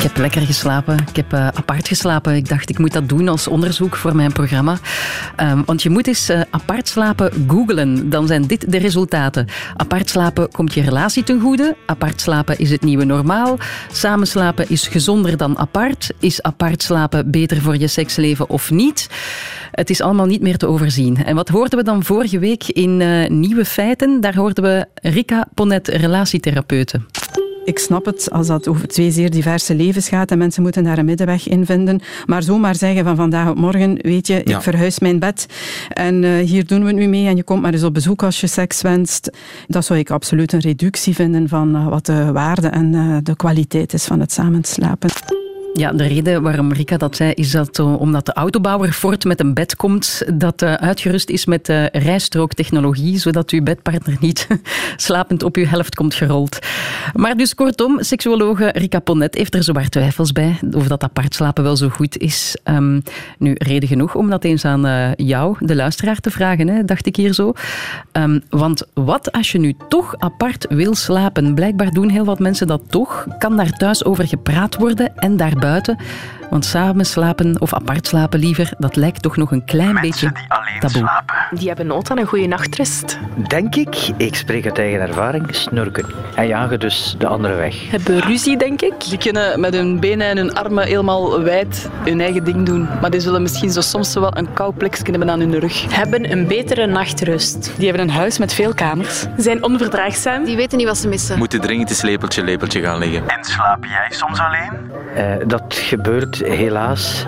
heb lekker geslapen. Ik heb apart geslapen. Ik dacht, ik moet dat doen als onderzoek voor mijn programma. Want je moet eens apart slapen googlen. Dan zijn dit de resultaten. Apart slapen komt je relatie ten goede. Apart slapen is het nieuwe normaal. Samen slapen is gezonder dan apart. Is apart slapen beter voor je seksleven of niet? Het is allemaal niet meer te overzien. En wat hoorden we dan vorige week in Nieuwe Feiten? Daar hoorden we Rika Ponet, relatietherapeute. Ik snap het als dat over 2 zeer diverse levens gaat en mensen moeten daar een middenweg in vinden. Maar zomaar zeggen van vandaag op morgen, weet je, ik verhuis mijn bed en hier doen we het nu mee en je komt maar eens op bezoek als je seks wenst. Dat zou ik absoluut een reductie vinden van wat de waarde en de kwaliteit is van het samenslapen. Ja, de reden waarom Rika dat zei, is dat omdat de autobouwer Ford met een bed komt dat uitgerust is met rijstrooktechnologie, zodat uw bedpartner niet slapend op uw helft komt gerold. Maar dus kortom, seksuologe Rika Ponet heeft er zowaar twijfels bij of dat apart slapen wel zo goed is. Nu, reden genoeg om dat eens aan jou, de luisteraar, te vragen, hè, dacht ik hier zo. Want wat als je nu toch apart wil slapen? Blijkbaar doen heel wat mensen dat toch. Kan daar thuis over gepraat worden en daarbuiten? Want samen slapen, of apart slapen liever, dat lijkt toch nog een klein beetje taboe. Slapen. Die hebben nood aan een goede nachtrust. Denk ik spreek uit eigen ervaring, snurken. En jagen dus de andere weg. Hebben ruzie, denk ik. Die kunnen met hun benen en hun armen helemaal wijd hun eigen ding doen. Maar die zullen misschien zo soms wel een koud plekje hebben aan hun rug. Hebben een betere nachtrust. Die hebben een huis met veel kamers. Zijn onverdraagzaam. Die weten niet wat ze missen. Moeten dringend eens lepeltje gaan liggen. En slaap jij soms alleen? Dat gebeurt helaas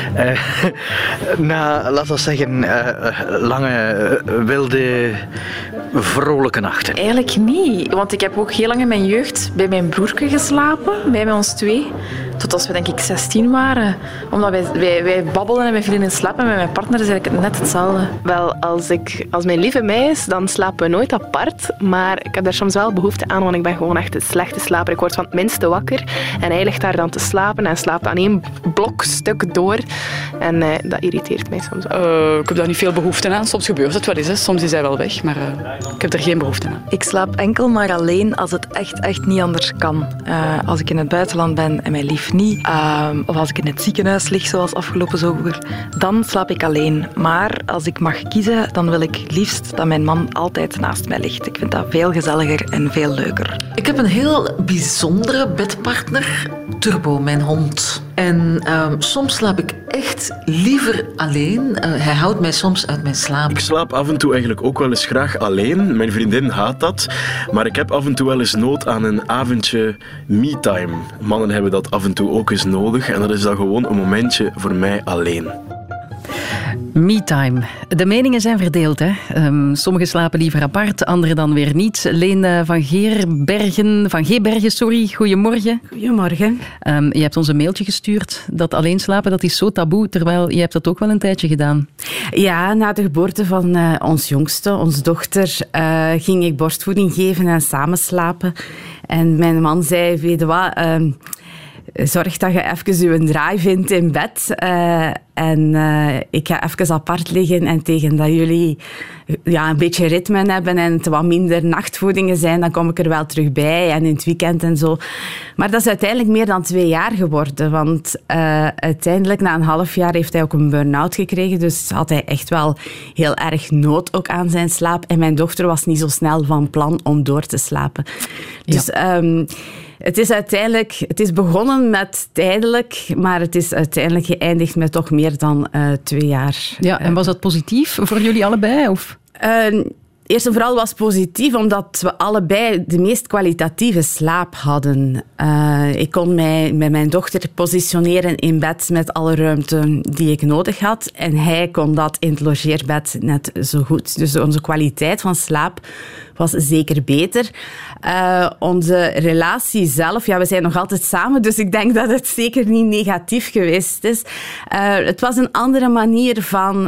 na, laten we zeggen, lange, wilde, vrolijke nachten. Eigenlijk niet, want ik heb ook heel lang in mijn jeugd bij mijn broertje geslapen, bij ons 2. Tot als we denk ik 16 waren. Omdat wij babbelden en wij vielen in slaap en met mijn partner is eigenlijk net hetzelfde. Wel, als mijn lieve mij is, dan slapen we nooit apart. Maar ik heb daar soms wel behoefte aan, want ik ben gewoon echt een slechte slaper. Ik word van het minste wakker en hij ligt daar dan te slapen en slaapt aan 1 blokstuk door. En dat irriteert mij soms wel. Ik heb daar niet veel behoefte aan. Soms gebeurt het wel eens. Hè. Soms is hij wel weg, maar ik heb er geen behoefte aan. Ik slaap enkel maar alleen als het echt niet anders kan. Als ik in het buitenland ben en mijn lief niet, of als ik in het ziekenhuis lig, zoals afgelopen zomer, dan slaap ik alleen. Maar als ik mag kiezen, dan wil ik liefst dat mijn man altijd naast mij ligt. Ik vind dat veel gezelliger en veel leuker. Ik heb een heel bijzondere bedpartner, Turbo, mijn hond. En soms slaap ik echt liever alleen. Hij houdt mij soms uit mijn slaap. Ik slaap af en toe eigenlijk ook wel eens graag alleen. Mijn vriendin haat dat. Maar ik heb af en toe wel eens nood aan een avondje me-time. Mannen hebben dat af en toe ook eens nodig. En dat is dan gewoon een momentje voor mij alleen. Me-time. De meningen zijn verdeeld. Hè? Sommigen slapen liever apart, anderen dan weer niet. Leen van Gebergen, goedemorgen. Goedemorgen. Je hebt ons een mailtje gestuurd dat alleen slapen, dat is zo taboe, terwijl je hebt dat ook wel een tijdje gedaan. Ja, na de geboorte van ons jongste, onze dochter, ging ik borstvoeding geven en samen slapen. En mijn man zei, weet je wat, zorg dat je even je draai vindt in bed. En ik ga even apart liggen en tegen dat jullie een beetje ritme hebben en het wat minder nachtvoedingen zijn, dan kom ik er wel terug bij en in het weekend en zo. Maar dat is uiteindelijk meer dan 2 jaar geworden, want uiteindelijk na een half jaar heeft hij ook een burn-out gekregen, dus had hij echt wel heel erg nood ook aan zijn slaap. En mijn dochter was niet zo snel van plan om door te slapen. Dus het is begonnen met tijdelijk, maar het is uiteindelijk geëindigd met toch meer dan 2 jaar. Ja, en was dat positief voor jullie allebei? Of? Eerst en vooral was het positief, omdat we allebei de meest kwalitatieve slaap hadden. Ik kon mij met mijn dochter positioneren in bed met alle ruimte die ik nodig had. En hij kon dat in het logeerbed net zo goed. Dus onze kwaliteit van slaap was zeker beter. Onze relatie zelf, we zijn nog altijd samen, dus ik denk dat het zeker niet negatief geweest is. Het was een andere manier van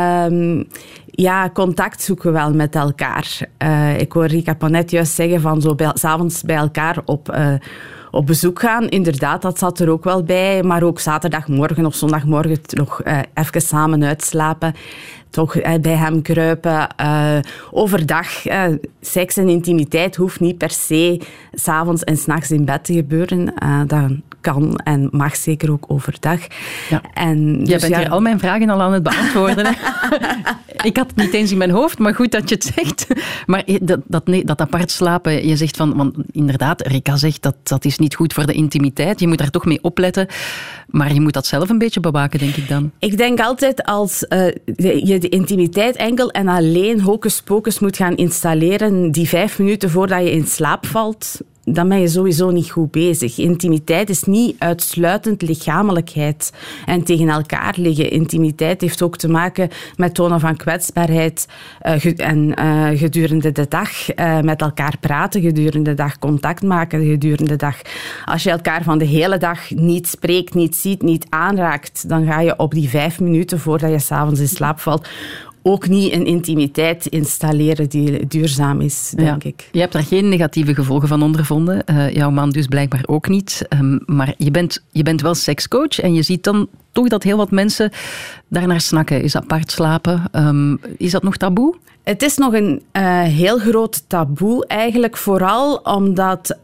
contact zoeken wel met elkaar. Ik hoor Rika Ponet juist zeggen van zo 's avonds bij elkaar op bezoek gaan. Inderdaad, dat zat er ook wel bij. Maar ook zaterdagmorgen of zondagmorgen nog even samen uitslapen. Toch bij hem kruipen. Overdag, seks en intimiteit hoeft niet per se 's avonds en 's nachts in bed te gebeuren. Dat kan en mag, zeker ook overdag. Ja. Jij bent hier al mijn vragen al aan het beantwoorden. Ik had het niet eens in mijn hoofd, maar goed dat je het zegt. Maar dat apart slapen, je zegt van... Want inderdaad, Rika zegt dat is niet goed voor de intimiteit. Je moet daar toch mee opletten. Maar je moet dat zelf een beetje bewaken, denk ik dan. Ik denk altijd als je de intimiteit enkel en alleen hocus pocus moet gaan installeren die 5 minuten voordat je in slaap valt... dan ben je sowieso niet goed bezig. Intimiteit is niet uitsluitend lichamelijkheid en tegen elkaar liggen. Intimiteit heeft ook te maken met tonen van kwetsbaarheid gedurende de dag, met elkaar praten gedurende de dag, contact maken gedurende de dag. Als je elkaar van de hele dag niet spreekt, niet ziet, niet aanraakt, dan ga je op die 5 minuten voordat je 's avonds in slaap valt ook niet een intimiteit installeren die duurzaam is, denk ik. Je hebt daar geen negatieve gevolgen van ondervonden. Jouw man dus blijkbaar ook niet. Maar je bent wel sekscoach en je ziet dan toch dat heel wat mensen daarnaar snakken. Is apart slapen? Is dat nog taboe? Het is nog een heel groot taboe eigenlijk. Vooral omdat...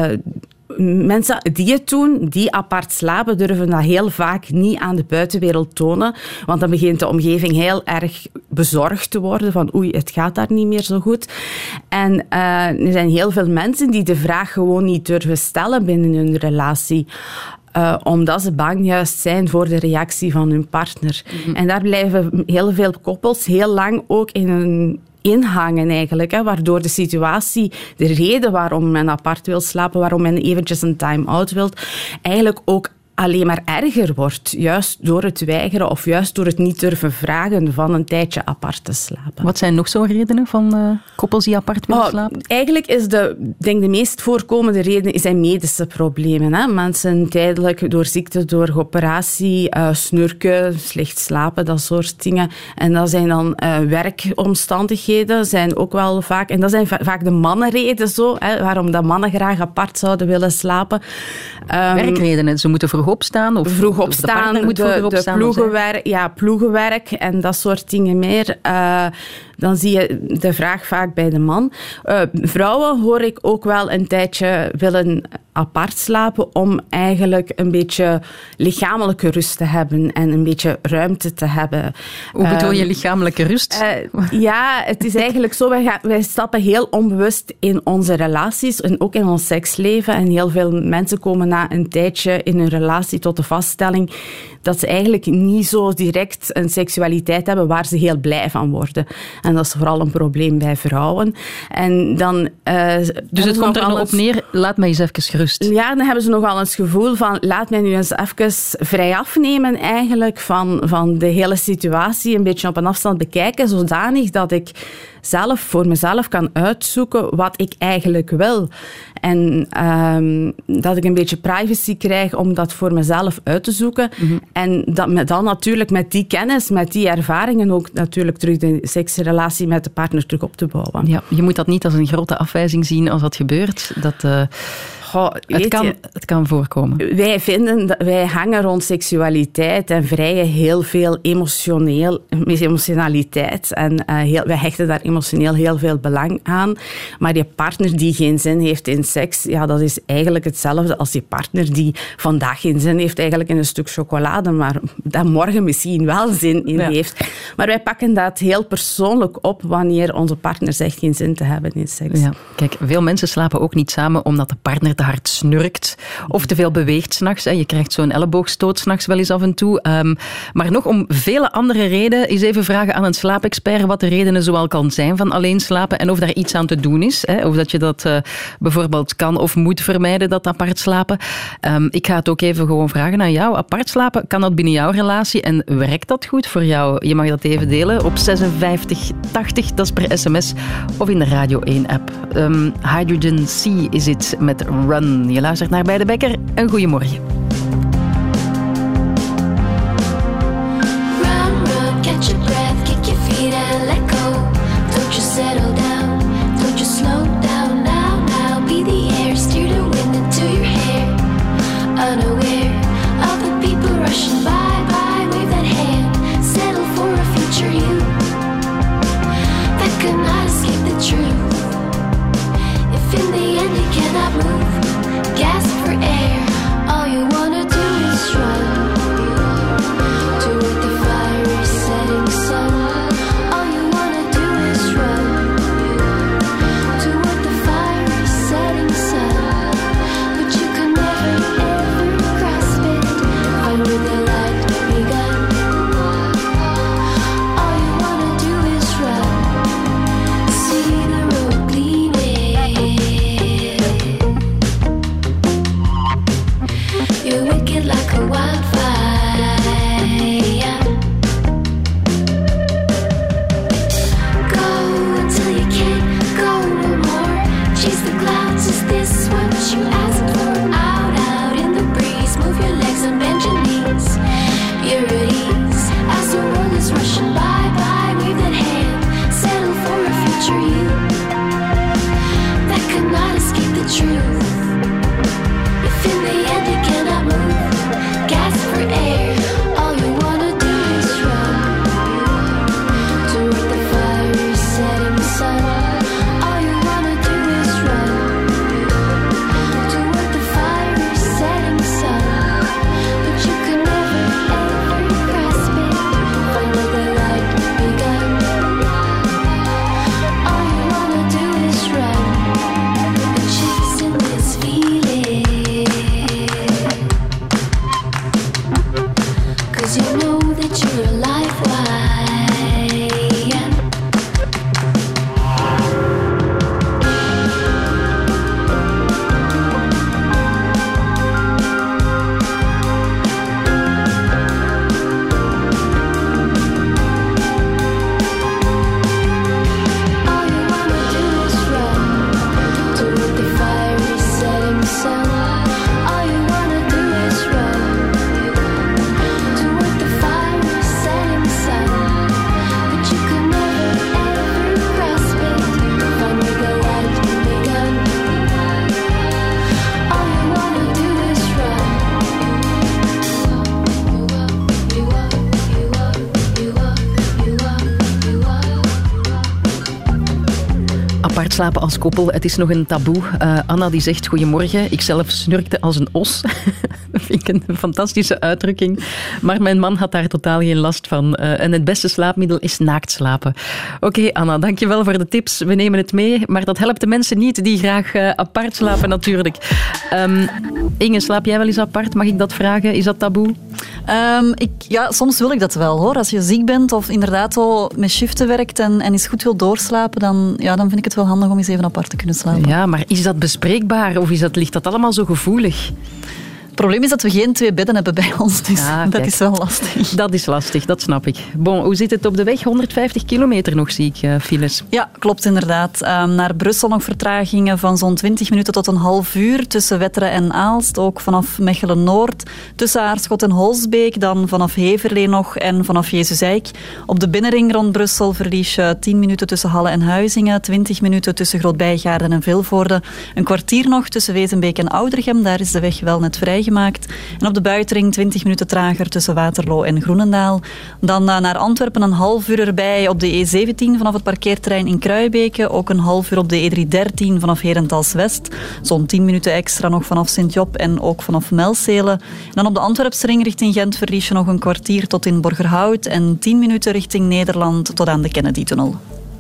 mensen die het doen, die apart slapen, durven dat heel vaak niet aan de buitenwereld tonen. Want dan begint de omgeving heel erg bezorgd te worden van oei, het gaat daar niet meer zo goed. En er zijn heel veel mensen die de vraag gewoon niet durven stellen binnen hun relatie. Omdat ze bang juist zijn voor de reactie van hun partner. Mm-hmm. En daar blijven heel veel koppels heel lang ook in een inhangen eigenlijk, hè, waardoor de situatie, de reden waarom men apart wil slapen, waarom men eventjes een time-out wil, eigenlijk ook alleen maar erger wordt, juist door het weigeren of juist door het niet durven vragen van een tijdje apart te slapen. Wat zijn nog zo'n redenen van koppels die apart willen slapen? Eigenlijk is de meest voorkomende reden zijn medische problemen. Hè? Mensen tijdelijk door ziekte, door operatie, snurken, slecht slapen, dat soort dingen. En dat zijn dan werkomstandigheden, zijn ook wel vaak, en dat zijn vaak de mannenreden zo, hè, waarom dat mannen graag apart zouden willen slapen. Werkredenen, ze moeten vroeg opstaan? Of vroeg opstaan, de ploegenwerk en dat soort dingen meer. Dan zie je de vraag vaak bij de man. Vrouwen hoor ik ook wel een tijdje willen apart slapen om eigenlijk een beetje lichamelijke rust te hebben en een beetje ruimte te hebben. Hoe bedoel je lichamelijke rust? Ja, het is eigenlijk zo. Wij stappen heel onbewust in onze relaties en ook in ons seksleven. En heel veel mensen komen na een tijdje in hun relatie tot de vaststelling dat ze eigenlijk niet zo direct een seksualiteit hebben waar ze heel blij van worden. En dat is vooral een probleem bij vrouwen. En dan, dus het komt er nog op neer, laat mij eens even rust. Ja, dan hebben ze nogal eens het gevoel van, laat mij nu eens even vrij afnemen eigenlijk van de hele situatie, een beetje op een afstand bekijken, zodanig dat ik zelf voor mezelf kan uitzoeken wat ik eigenlijk wil. En dat ik een beetje privacy krijg om dat voor mezelf uit te zoeken. Mm-hmm. En dat dan natuurlijk met die kennis, met die ervaringen ook natuurlijk terug de seksrelatie met de partner terug op te bouwen. Ja, je moet dat niet als een grote afwijzing zien als dat gebeurt. Het kan voorkomen. Wij hangen rond seksualiteit en vrijen heel veel emotionaliteit. En wij hechten daar emotioneel heel veel belang aan. Maar je partner die geen zin heeft in seks, ja, dat is eigenlijk hetzelfde als je partner die vandaag geen zin heeft eigenlijk in een stuk chocolade, maar dat morgen misschien wel zin in heeft. Maar wij pakken dat heel persoonlijk op wanneer onze partner zegt geen zin te hebben in seks. Ja. Kijk, veel mensen slapen ook niet samen omdat de partner te hard snurkt of te veel beweegt 's nachts. Je krijgt zo'n elleboogstoot 's nachts wel eens af en toe. Maar nog om vele andere redenen is even vragen aan een slaapexpert wat de redenen zoal kan zijn van alleen slapen en of daar iets aan te doen is. Of dat je dat bijvoorbeeld kan of moet vermijden, dat apart slapen. Ik ga het ook even gewoon vragen aan jou. Apart slapen, kan dat binnen jouw relatie en werkt dat goed voor jou? Je mag dat even delen op 5680, dat is per sms of in de Radio 1-app. Hydrogen Sea is het met Run. Je luistert naar Bij de Bekker. Een goeiemorgen. Gasp for air, all you want. Apart slapen als koppel, het is nog een taboe. Anna die zegt goedemorgen, ik zelf snurkte als een os. Dat vind ik een fantastische uitdrukking. Maar mijn man had daar totaal geen last van. En het beste slaapmiddel is naakt slapen. Oké, Anna, dankjewel voor de tips. We nemen het mee, maar dat helpt de mensen niet die graag apart slapen natuurlijk. Inge, slaap jij wel eens apart? Mag ik dat vragen? Is dat taboe? Ja, soms wil ik dat wel, hoor. Als je ziek bent of inderdaad al met shiften werkt en eens goed wil doorslapen, dan vind ik het wel handig om eens even apart te kunnen slapen. Ja, maar is dat bespreekbaar of ligt dat allemaal zo gevoelig? Het probleem is dat we geen 2 bedden hebben bij ons, dus dat is wel lastig. Dat is lastig, dat snap ik. Bon, hoe zit het op de weg? 150 kilometer nog, zie ik, files. Ja, klopt inderdaad. Naar Brussel nog vertragingen van zo'n 20 minuten tot een half uur tussen Wetteren en Aalst. Ook vanaf Mechelen-Noord, tussen Aarschot en Holsbeek. Dan vanaf Heverlee nog en vanaf Jezusijk. Op de binnenring rond Brussel verlies je 10 minuten tussen Halle en Huizingen. 20 minuten tussen Groot-Bijgaarden en Vilvoorde. Een kwartier nog tussen Wezenbeek en Oudergem. Daar is de weg wel net vrij gemaakt. En op de buitenring 20 minuten trager tussen Waterloo en Groenendaal. Dan naar Antwerpen een half uur erbij op de E17 vanaf het parkeerterrein in Kruibeke. Ook een half uur op de E313 vanaf Herentals West. Zo'n 10 minuten extra nog vanaf Sint-Job en ook vanaf Melcelen. En dan op de Antwerpsring richting Gent verlies je nog een kwartier tot in Borgerhout en 10 minuten richting Nederland tot aan de Kennedy-tunnel.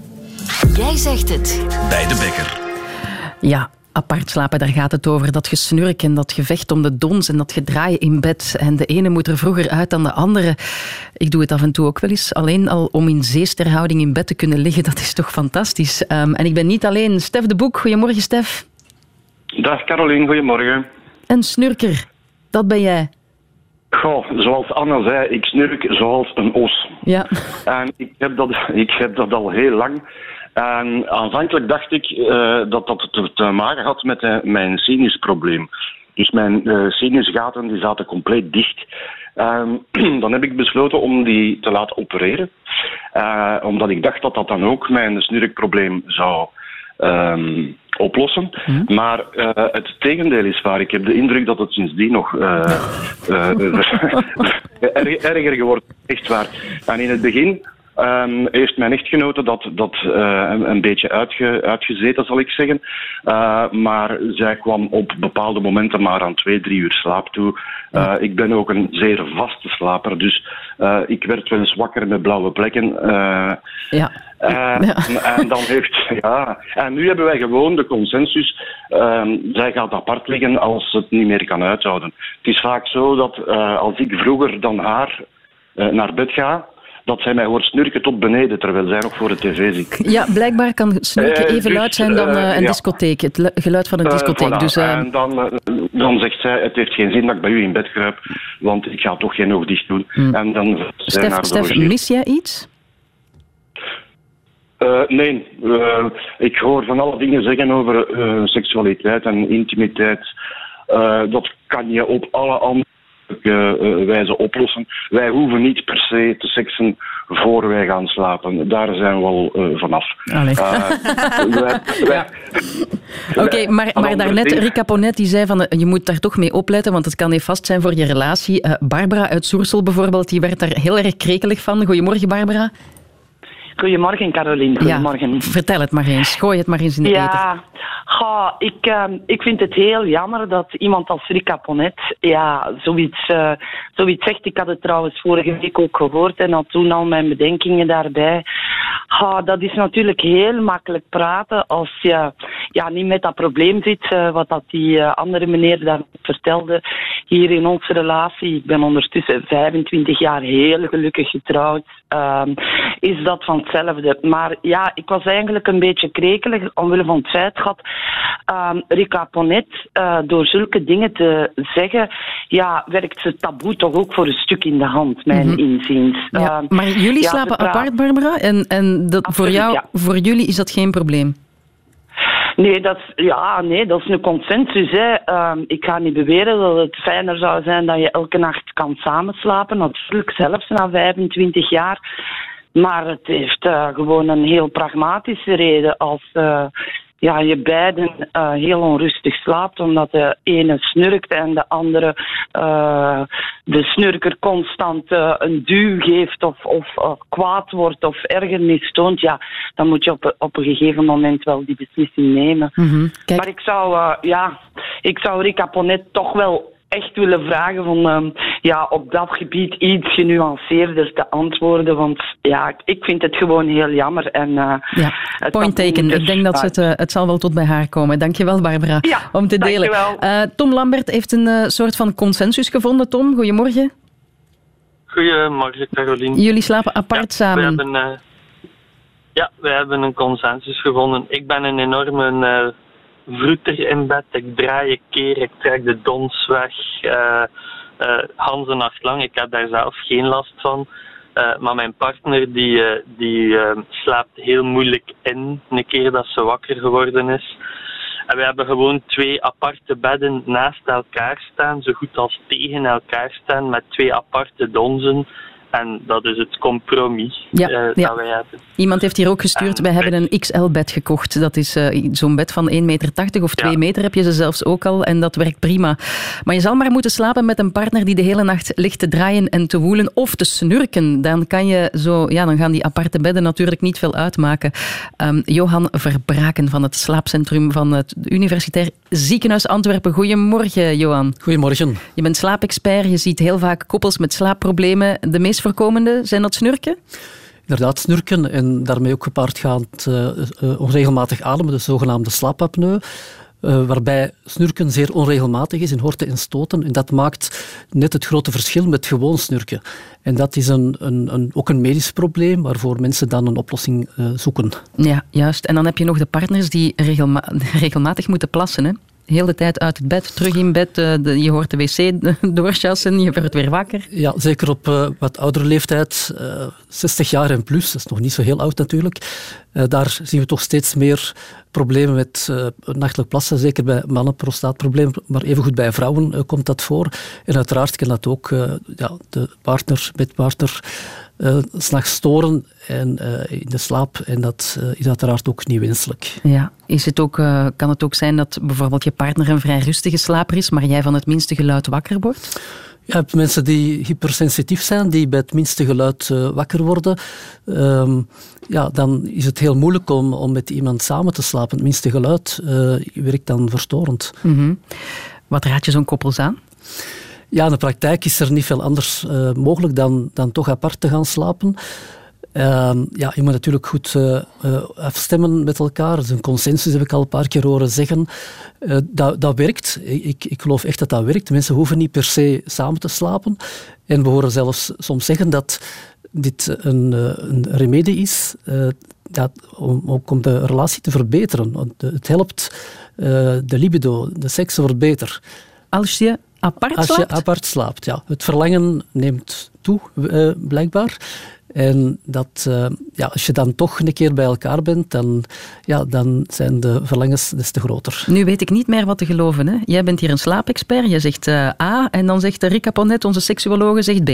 Jij zegt het. Bij de Bekker. Ja. Apart slapen, daar gaat het over. Dat gesnurk en dat gevecht om de dons en dat gedraai in bed. En de ene moet er vroeger uit dan de andere. Ik doe het af en toe ook wel eens. Alleen al om in zeesterhouding in bed te kunnen liggen, dat is toch fantastisch. En ik ben niet alleen. Stef de Boek, goedemorgen Stef. Dag Caroline, goedemorgen. Een snurker, dat ben jij. Goh, zoals Anna zei, ik snurk zoals een os. Ja. En ik heb dat al heel lang. En aanvankelijk dacht ik dat te maken had met mijn sinusprobleem. Dus mijn sinusgaten die zaten compleet dicht. Dan heb ik besloten om die te laten opereren. Omdat ik dacht dat dat dan ook mijn snurkprobleem zou oplossen. Maar het tegendeel is waar. Ik heb de indruk dat het sindsdien nog erger geworden is. Echt waar. En in het begin heeft mijn echtgenote dat een beetje uitgezeten, zal ik zeggen. Maar zij kwam op bepaalde momenten maar aan 2-3 uur slaap toe. Ik ben ook een zeer vaste slaper, dus ik werd wel eens wakker met blauwe plekken. En dan en nu hebben wij gewoon de consensus. Zij gaat apart liggen als ze het niet meer kan uithouden. Het is vaak zo dat als ik vroeger dan haar naar bed ga, dat zij mij hoort snurken tot beneden, terwijl zij nog voor de tv zit. Ja, blijkbaar kan snurken even luid zijn dan een discotheek. Het geluid van een discotheek. Voilà. Dus, En dan zegt zij, het heeft geen zin dat ik bij u in bed kruip, want ik ga toch geen oog dicht doen. En dan Stef, mis jij iets? Nee. Ik hoor van alle dingen zeggen over seksualiteit en intimiteit. Dat kan je op alle andere wijze oplossen. Wij hoeven niet per se te seksen voor wij gaan slapen. Daar zijn we al vanaf. Oké, maar daarnet, Rika Ponet die zei van je moet daar toch mee opletten, want het kan nefast zijn voor je relatie. Barbara uit Soersel bijvoorbeeld, die werd daar heel erg krekelig van. Goedemorgen, Barbara. Goedemorgen, Carolien. Goedemorgen. Ja, vertel het maar eens. Gooi het maar eens in de ether. Ik vind het heel jammer dat iemand als Rika Ponet zoiets zegt. Ik had het trouwens vorige week ook gehoord en had toen al mijn bedenkingen daarbij. Dat is natuurlijk heel makkelijk praten als je niet met dat probleem zit, wat dat die andere meneer daar vertelde. Hier in onze relatie, ik ben ondertussen 25 jaar heel gelukkig getrouwd, is dat van hetzelfde. Maar ja, ik was eigenlijk een beetje krekelig omwille van het feit dat Rika Ponet door zulke dingen te zeggen, werkt ze taboe toch ook voor een stuk in de hand, mijn inziens. Maar jullie slapen apart, Barbara? En voor jullie is dat geen probleem? Nee, dat is een consensus. Hè. Ik ga niet beweren dat het fijner zou zijn dat je elke nacht kan samenslapen. Natuurlijk, zelfs na 25 jaar. Maar het heeft gewoon een heel pragmatische reden. Als je beiden heel onrustig slaapt, omdat de ene snurkt en de andere de snurker constant een duw geeft of kwaad wordt of ergernis toont, dan moet je op een gegeven moment wel die beslissing nemen. Maar ik zou Rika Ponet toch wel echt willen vragen van op dat gebied iets genuanceerder te antwoorden, want ik vind het gewoon heel jammer. En, point taken. Ik denk dat het zal wel tot bij haar komen. Dankjewel, Barbara, om te delen. Tom Lambert heeft een soort van consensus gevonden. Tom, goedemorgen. Goedemorgen, Caroline. Jullie slapen apart samen. We hebben een consensus gevonden. Ik ben een enorme vroeter in bed. Ik draai een keer, ik trek de dons weg. Ganse nacht lang. Ik heb daar zelf geen last van. Maar mijn partner die slaapt heel moeilijk in, een keer dat ze wakker geworden is. En we hebben gewoon 2 aparte bedden naast elkaar staan, zo goed als tegen elkaar staan, met 2 aparte donzen. En dat is het compromis dat wij hebben. Iemand heeft hier ook gestuurd, wij hebben een XL-bed gekocht. Dat is zo'n bed van 1,80 meter of 2 meter heb je ze zelfs ook al. En dat werkt prima. Maar je zal maar moeten slapen met een partner die de hele nacht ligt te draaien en te woelen of te snurken. Dan kan je dan gaan die aparte bedden natuurlijk niet veel uitmaken. Johan Verbraken van het slaapcentrum van het Universitair Ziekenhuis Antwerpen. Goedemorgen, Johan. Goedemorgen. Je bent slaapexpert. Je ziet heel vaak koppels met slaapproblemen. De meest voorkomende, zijn dat snurken? Inderdaad, snurken en daarmee ook gepaardgaand onregelmatig ademen, de zogenaamde slaapapneu. Waarbij snurken zeer onregelmatig is in horten en stoten. En dat maakt net het grote verschil met gewoon snurken. En dat is ook een medisch probleem waarvoor mensen dan een oplossing zoeken. Ja, juist. En dan heb je nog de partners die regelmatig moeten plassen, hè? Heel de tijd uit het bed, terug in bed, je hoort de wc doorchassen, je wordt weer wakker. Ja, zeker op wat oudere leeftijd, 60 jaar en plus, dat is nog niet zo heel oud natuurlijk. Daar zien we toch steeds meer problemen met nachtelijk plassen, zeker bij mannen, prostaatproblemen, maar evengoed bij vrouwen komt dat voor. En uiteraard kan dat ook de bedpartner 's nachts storen in de slaap en dat is uiteraard ook niet wenselijk. Ja. Kan het ook zijn dat bijvoorbeeld je partner een vrij rustige slaper is, maar jij van het minste geluid wakker wordt? Je hebt mensen die hypersensitief zijn, die bij het minste geluid wakker worden. Dan is het heel moeilijk om met iemand samen te slapen. Het minste geluid werkt dan verstorend. Mm-hmm. Wat raad je zo'n koppels aan? Ja, in de praktijk is er niet veel anders mogelijk dan toch apart te gaan slapen. Je moet natuurlijk goed afstemmen met elkaar. Dat is een consensus, heb ik al een paar keer horen zeggen. Dat werkt. Ik geloof echt dat dat werkt. Mensen hoeven niet per se samen te slapen. En we horen zelfs soms zeggen dat dit een remedie is om de relatie te verbeteren. Het helpt de libido, de seks wordt beter. Als je apart slaapt? Ja. Het verlangen neemt toe, blijkbaar. En als je dan toch een keer bij elkaar bent, dan zijn de verlangens des te groter. Nu weet ik niet meer wat te geloven. Hè? Jij bent hier een slaapexpert. Jij zegt A en dan zegt Rika Ponnet, onze seksuologe, zegt B.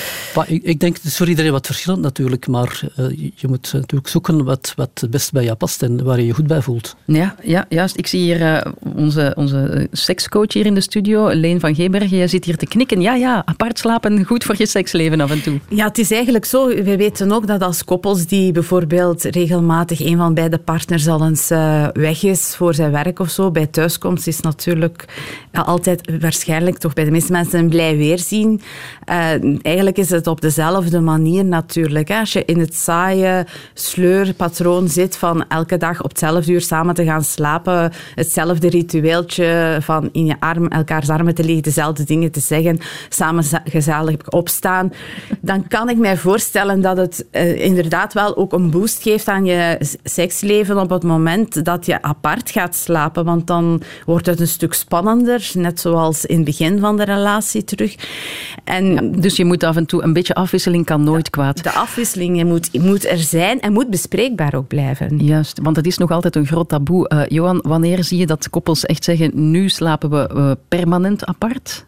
Ik denk, het is voor iedereen wat verschillend natuurlijk, maar je moet natuurlijk zoeken wat het best bij jou past en waar je je goed bij voelt. Ja, juist. Ik zie hier onze sekscoach hier in de studio, Leen van Gebergen. Jij zit hier te knikken. Ja, apart slapen, goed voor je seksleven af en toe. Ja, het is eigenlijk zo. We weten ook dat als koppels die bijvoorbeeld regelmatig een van beide partners al eens weg is voor zijn werk of zo, bij thuiskomst is natuurlijk altijd waarschijnlijk toch bij de meeste mensen een blij weerzien. Eigenlijk is het op dezelfde manier natuurlijk. Hè. Als je in het saaie sleurpatroon zit van elke dag op hetzelfde uur samen te gaan slapen, hetzelfde ritueeltje van in je elkaars armen te liggen, dezelfde dingen te zeggen, samen gezellig opstaan, dan kan ik mij voorstellen dat het inderdaad wel ook een boost geeft aan je seksleven op het moment dat je apart gaat slapen. Want dan wordt het een stuk spannender, net zoals in het begin van de relatie terug. Dus je moet af en toe een beetje afwisseling, kan nooit kwaad. De afwisseling moet er zijn en moet bespreekbaar ook blijven. Juist, want het is nog altijd een groot taboe. Johan, wanneer zie je dat koppels echt zeggen, nu slapen we permanent apart?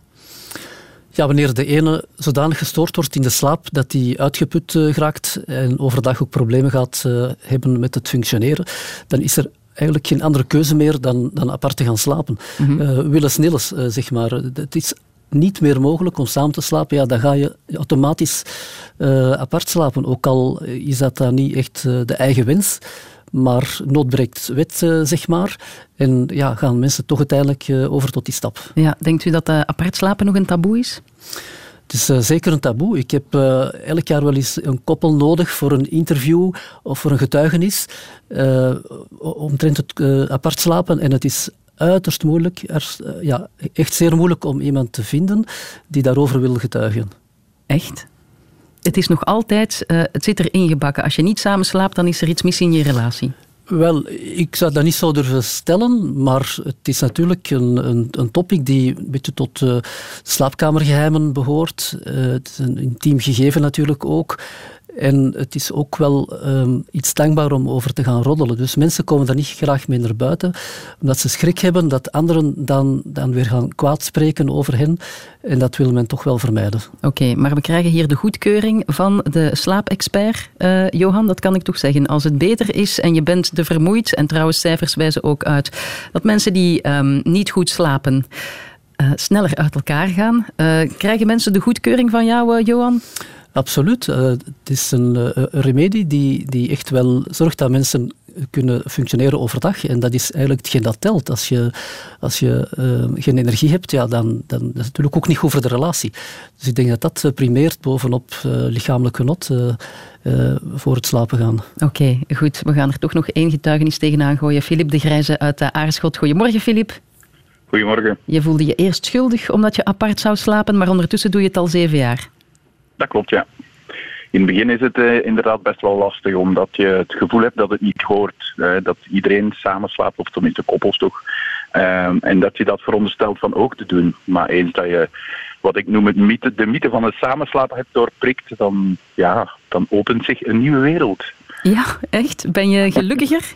Ja, wanneer de ene zodanig gestoord wordt in de slaap dat hij uitgeput geraakt en overdag ook problemen gaat hebben met het functioneren, dan is er eigenlijk geen andere keuze meer dan apart te gaan slapen. Mm-hmm. Willens nillens, zeg maar. Het is niet meer mogelijk om samen te slapen. Ja, dan ga je automatisch apart slapen. Ook al is dat dan niet echt de eigen wens. Maar nood breekt wet, zeg maar. En gaan mensen toch uiteindelijk over tot die stap. Ja, denkt u dat apart slapen nog een taboe is? Het is zeker een taboe. Ik heb elk jaar wel eens een koppel nodig voor een interview of voor een getuigenis omtrent het apart slapen. En het is uiterst moeilijk, echt zeer moeilijk om iemand te vinden die daarover wil getuigen. Echt? Het is nog altijd, het zit erin gebakken. Als je niet samen slaapt, dan is er iets mis in je relatie. Wel, ik zou dat niet zo durven stellen, maar het is natuurlijk een topic die een beetje tot slaapkamergeheimen behoort. Het is een intiem gegeven natuurlijk ook. En het is ook wel iets dankbaar om over te gaan roddelen. Dus mensen komen daar niet graag mee naar buiten, omdat ze schrik hebben dat anderen dan weer gaan kwaadspreken over hen. En dat wil men toch wel vermijden. Oké, maar we krijgen hier de goedkeuring van de slaapexpert. Johan, dat kan ik toch zeggen. Als het beter is en je bent te vermoeid, en trouwens cijfers wijzen ook uit, dat mensen die niet goed slapen sneller uit elkaar gaan. Krijgen mensen de goedkeuring van jou, Johan? Absoluut. Het is een remedie die echt wel zorgt dat mensen kunnen functioneren overdag. En dat is eigenlijk hetgeen dat telt. Als je geen energie hebt, dan is het natuurlijk ook niet goed voor de relatie. Dus ik denk dat primeert bovenop lichamelijk genot voor het slapen gaan. Oké, goed. We gaan er toch nog één getuigenis tegenaan gooien. Filip de Grijze uit Aarschot. Goedemorgen, Filip. Goedemorgen. Je voelde je eerst schuldig omdat je apart zou slapen, maar ondertussen doe je het al 7 jaar. Dat klopt, ja. In het begin is het inderdaad best wel lastig, omdat je het gevoel hebt dat het niet hoort. Dat iedereen samen slaapt, of tenminste koppels toch. En dat je dat veronderstelt van ook te doen. Maar eens dat je, wat ik noem de mythe van het samenslapen hebt doorprikt, dan opent zich een nieuwe wereld. Ja, echt? Ben je gelukkiger?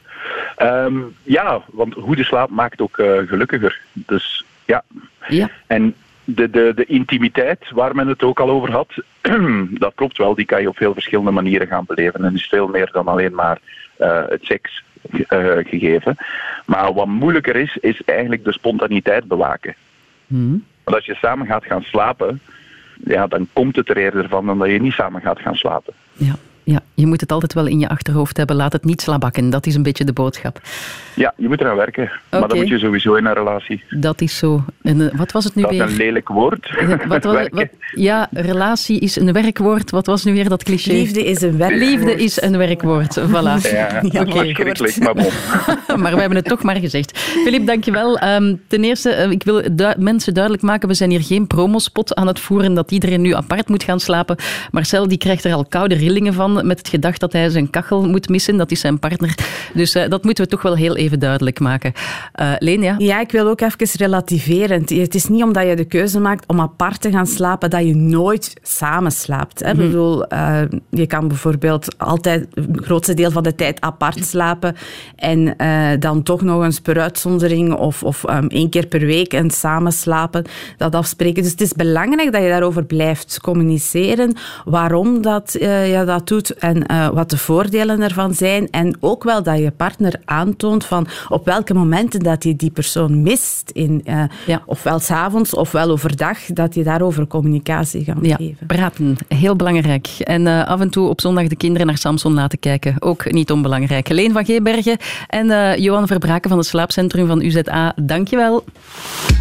Ja, want goede slaap maakt ook gelukkiger. Dus ja. En de intimiteit, waar men het ook al over had, dat klopt wel, die kan je op veel verschillende manieren gaan beleven. En is veel meer dan alleen maar het seks gegeven. Maar wat moeilijker is eigenlijk de spontaniteit bewaken. Want als je samen gaat gaan slapen, ja, dan komt het er eerder van dan dat je niet samen gaat gaan slapen. Ja, je moet het altijd wel in je achterhoofd hebben. Laat het niet slabakken. Dat is een beetje de boodschap. Ja, je moet eraan werken. Okay. Maar dat moet je sowieso in een relatie. Dat is zo. En wat was het nu weer? Dat is een lelijk woord. Relatie is een werkwoord. Wat was nu weer dat cliché? Liefde is een werkwoord. Liefde is een werkwoord. Voilà. Ja, verschrikkelijk, maar bon. Maar we hebben het toch maar gezegd. Filip, dankjewel. Ten eerste, ik wil mensen duidelijk maken, we zijn hier geen promospot aan het voeren dat iedereen nu apart moet gaan slapen. Marcel, die krijgt er al koude rillingen van met het gedacht dat hij zijn kachel moet missen. Dat is zijn partner. Dus dat moeten we toch wel heel even duidelijk maken. Leen, ja? Ja, ik wil ook even relativeren. Het is niet omdat je de keuze maakt om apart te gaan slapen dat je nooit samen slaapt. Hè? Ik bedoel, je kan bijvoorbeeld altijd het grootste deel van de tijd apart slapen en dan toch nog eens per uitzondering of 1 keer per week en samen slapen, dat afspreken. Dus het is belangrijk dat je daarover blijft communiceren, waarom dat je dat doet en wat de voordelen ervan zijn. En ook wel dat je partner aantoont van op welke momenten dat je die persoon mist. Ofwel 's avonds ofwel overdag, dat je daarover communicatie gaat geven. Praten, heel belangrijk. En af en toe op zondag de kinderen naar Samson laten kijken. Ook niet onbelangrijk. Leen van Geebergen en Johan Verbraken van het Slaapcentrum van UZA, dankjewel.